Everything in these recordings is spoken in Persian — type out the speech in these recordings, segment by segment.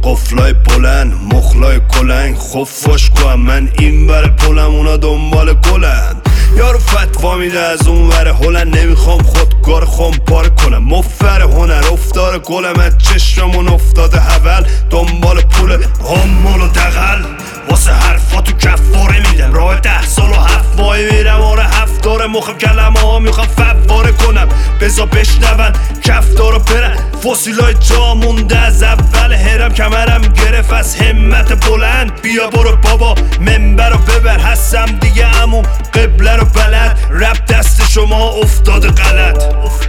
قفلای بلند مخلای کلنگ خفاش کنم من این بر پلم اونا دنبال گلند یارو فتوا میده از اون وره هلند نمیخوام خودکار خام پاره کنم مفر هنر افتار گلم از چشممون افتاده حول دنبال پول همال و دقل واسه حرفا تو کفاره میدم راه 10 سال و 7 ماهی میرم آره 7 داره مخم کلمه ها میخوام فواره کنم بزا بشنون کف داره برن فسیلای جا مونده از اول هرم کمرم گرفت از همت بلند بیا برو بابا منبر رو ببر هستم دیگه عمو قبله رو بلد رب دست شما افتاده غلط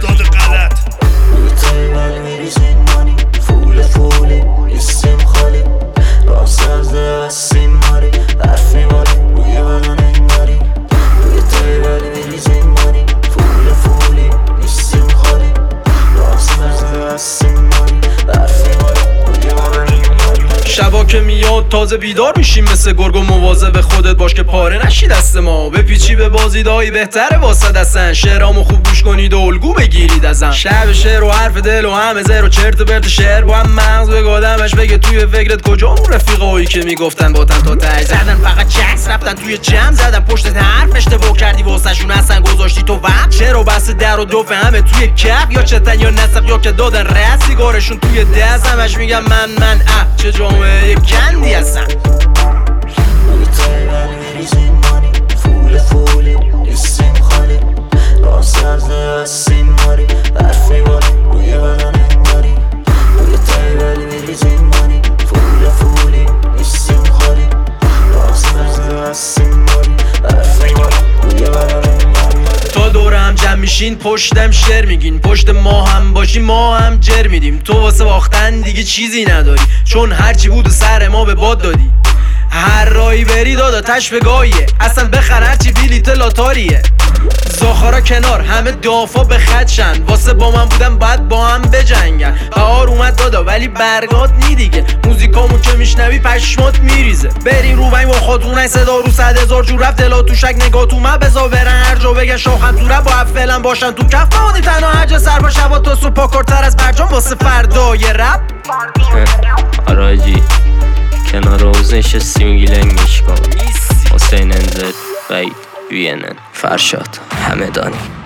فوله یه سیم خالی با سرزه و سیم ماری حرف میباری روی بدن انگاری روی تیبلی میریزین مانی فوله یه سیم خالی با سرزه و سیم ماری حرف میباری روی بدن انگاری شبا که میاد تازه بیدار میشیم مثل گرگ و مواظب خودت باش که پاره نشی دست ما بپیچی به بازیدایی بهتره واسه دستن شعرامو خوب گوش کنید و الگو بگیرید ازم شب شعر و حرف دل و همه زر و چرت و پرت شعر با هم مغز بگادمش بگه توی فکرت کجا اون رفیقایی که میگفتن باتن تا ته زدن فقط چکس رفتن توی جمع زدن پشت حرف اشتباه کردی واسهشون اصلا گذاشتی تو وقت چرا بس در و دو همه توی کف یا چتن یا نسق یا که دادن رد سیگارشون توی دست همش میگم من چه جامعه گندی هستن روی تیبلی میریزین مانی فوله یه سیم خالی با سرزه و سیم ماری حرف میباری روی بدن انگاری روی تیبلی میریزین مانی فوله یه سیم خالی با سرزه و سیم ماری حرف میباری روی بدن انگاری تا دور هم جمع میشین پشتم شعر میگین پشت ما هم باشی ما هم جر میدیم تو واسه باختن دیگه چیزی نداری چون هرچی بود و سر ما به باد دادی هر رایی بری دادا تشبگاهیه اصلا بخر هرچی بیلیت لاتاریه زاخارا کنار همه دافا به خدشن واسه با من بودن باید با هم بجنگن بهار اومد دادا ولی برگات نی دیگه موزیکامو که میشنوی پشمات میریزه بریم رو بنگ با خاتونای صدا رو 100,000 جور رفت دلا تو شک نگاه تو من بزا برن هر جا بگن شاخم تو رب با فعلا باشن تو کف بمونیم تنها هر جا سر با شبا تا صبح پاکارتر از برجام واسه فردای رب آراجی کنار روز نشستیم گیلنگ میشکن حسین انزل وید وینن فرشاد همه دانی